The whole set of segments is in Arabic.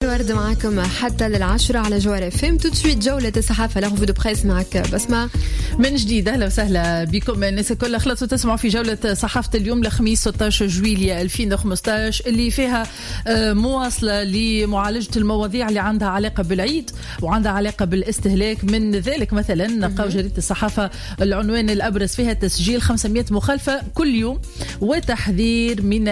الورد معكم حتى للعشرة على جوار FM. tout de suite جولة الصحافة، لا ريفو دو بريس معك بسمة من جديد. أهلا وسهلا بكم الناس الكل. خلصوا تسمعوا في جولة صحافة اليوم لخميس 16 جويلية 2015 اللي فيها مواصلة لمعالجة المواضيع اللي عندها علاقة بالعيد وعندها علاقة بالاستهلاك. من ذلك مثلا نلقاو جريدة الصحافة العنوان الأبرز فيها تسجيل 500 مخالفة كل يوم وتحذير من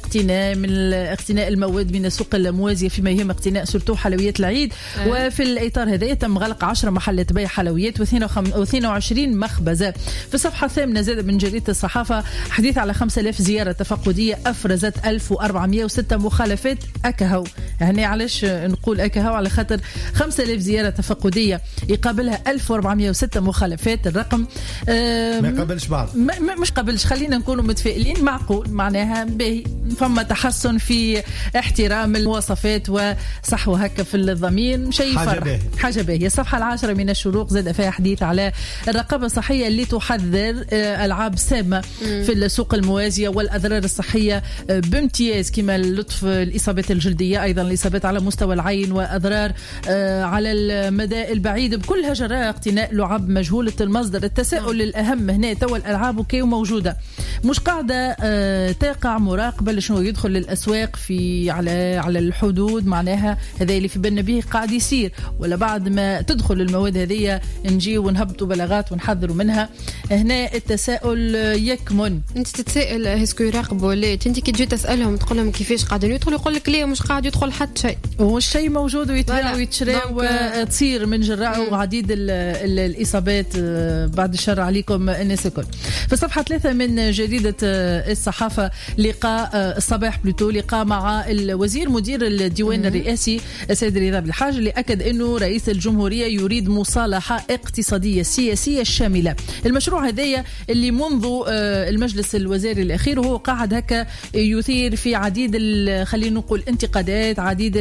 اقتناء المواد من السوق الموازية فيما يهم اقتناء سورتو حلويات العيد. وفي الإطار هذا تم غلق 10 محلات بيع حلويات و22 مخبزة. في الصفحة الثامنة زاد من جريدة الصحافة حديث على 5000 زيارة تفقدية أفرزت 1406 مخالفات أكهو. يعني علاش نقول أكهو؟ على خاطر 5000 زيارة تفقدية يقابلها 1406 مخالفات. الرقم ما قبلش بعض، مش قبلش، خلينا نكونوا متفائلين، معقول، معناها باهي فما تحسن في احترام المواصفات وصحو هكا في الضمير، شيء فرح، حاجة باهية. الصفحة 10 من الشروق زاد فيها حديث على الرقابة الصحية اللي تحذر ألعاب سامة في السوق الموازية والأضرار الصحية بامتياز، كما اللطف الإصابات الجلدية، أيضا الإصابات على مستوى العين وأضرار على المدى البعيد بكلها جراء اقتناء لعب مجهولة المصدر. التساؤل الأهم هنا توا الألعاب وكيو موجودة مش قاعدة تقع مراقبة شنو يدخل للأسواق في على الحدود، معناها هذا اللي في بالنا به قاعد يصير، ولا بعد ما تدخل المواد هذه نجي ونهبطوا بلاغات ونحذروا منها. هنا التساؤل يكمن. انت تتساءل هسكو يراقبوا ليه؟ انت كي تجي تسألهم تقول لهم كيفاش قاعدين يدخلوا، يقول لك ليه مش قاعد يدخل حتى شيء، والشيء موجود ويتباع ويتشرى وتصير من جراء عديد الإصابات بعد الشر عليكم الناس الكل. في صفحة 3 من جريدة الصحافة لقاء الصباح لقاء مع الوزير مدير الديوان الرئاسي السيد رضا بالحاج، اللي أكد أنه رئيس الجمهورية يريد مصالحة اقتصادية سياسية شاملة. المشروع هذايا اللي منذ المجلس الوزاري الأخير وهو قاعد هكا يثير في عديد خلينا نقول انتقادات، عديد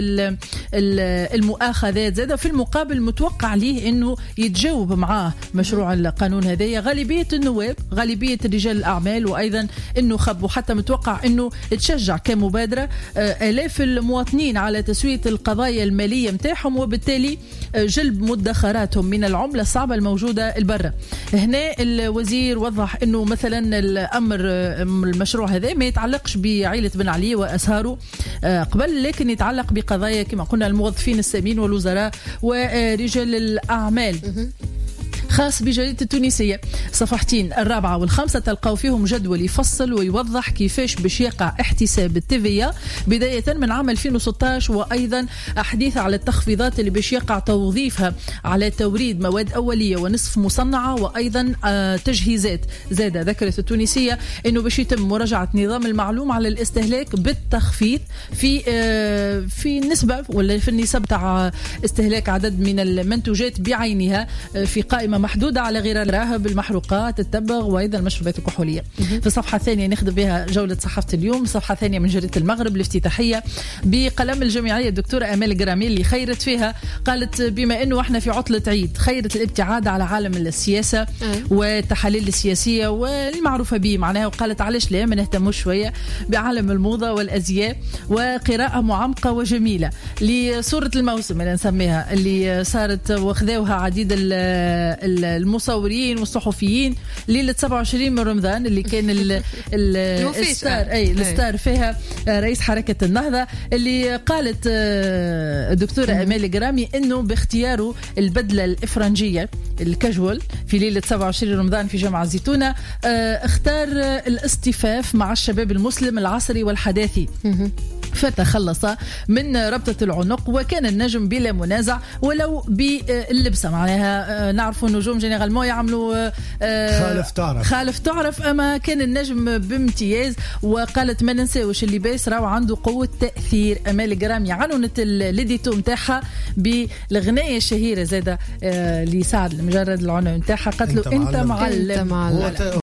المؤاخذات. زاد في المقابل متوقع ليه أنه يتجاوب معاه مشروع القانون هذايا غالبية النواب، غالبية رجال الأعمال وأيضا النخب، وحتى متوقع أنه تشجع كمبادرة آلاف المواطنين على تسوية القضايا المالية متاعهم، وبالتالي جلب مدخراتهم من العملة الصعبة الموجودة البرة. هنا الوزير وضح أنه مثلا الأمر المشروع هذا ما يتعلقش بعائلة بن علي وأسهاره قبل، لكن يتعلق بقضايا كما قلنا الموظفين السامين والوزراء ورجال الأعمال. خاص بجريدة التونسية صفحتين 4 و5 تلقاو فيهم جدول يفصل ويوضح كيفاش باش يقع احتساب التيفيا بداية من عام 2016، وأيضا أحاديث على التخفيضات اللي باش يقع توظيفها على توريد مواد أولية ونصف مصنعة وأيضا تجهيزات. زاد ذكرت التونسية أنه باش يتم مراجعة نظام المعلوم على الاستهلاك بالتخفيض في نسبة ولا في النسب تاع استهلاك عدد من المنتوجات بعينها في قائمة محدودة على غرار راهب المحروقات التبغ وأيضا المشروبات الكحولية. في الصفحة الثانية نخدم بها جولة صحافة اليوم. الصفحة الثانية من جريدة المغرب الافتتاحية بقلم الجمعية الدكتورة أمال جرامي اللي خيرت فيها، قالت بما أنه احنا في عطلة عيد خيرت الابتعاد على عالم السياسة والتحاليل السياسية والمعروفة به معناها، وقالت علاش لا ما نهتموش شوية بعالم الموضة والأزياء وقراءة معمقة وجميلة لصورة الموسم اللي نسميها اللي صارت واخذوها عديد المصورين والصحفيين ليلة 27 من رمضان اللي كان الستار فيها رئيس حركة النهضة، اللي قالت الدكتورة أمال جرامي انه باختياره البدلة الإفرنجية الكاجوال في ليلة 27 رمضان في جامعة الزيتونة اختار الاصطفاف مع الشباب المسلم العصري والحداثي، فتخلص من ربطة العنق وكان النجم بلا منازع ولو باللبسة. معناها نعرفوا النجوم جينيرالمون يعملوا خالف تعرف، أما كان النجم بامتياز. وقالت ما ننساوش اللباس راهو عنده قوة تأثير. أمال جرامي عنونت الليديتو متاعها بالغناية الشهيرة زادة اللي يساعد لمجرد العنوان متاعها، قالت له أنت معلم.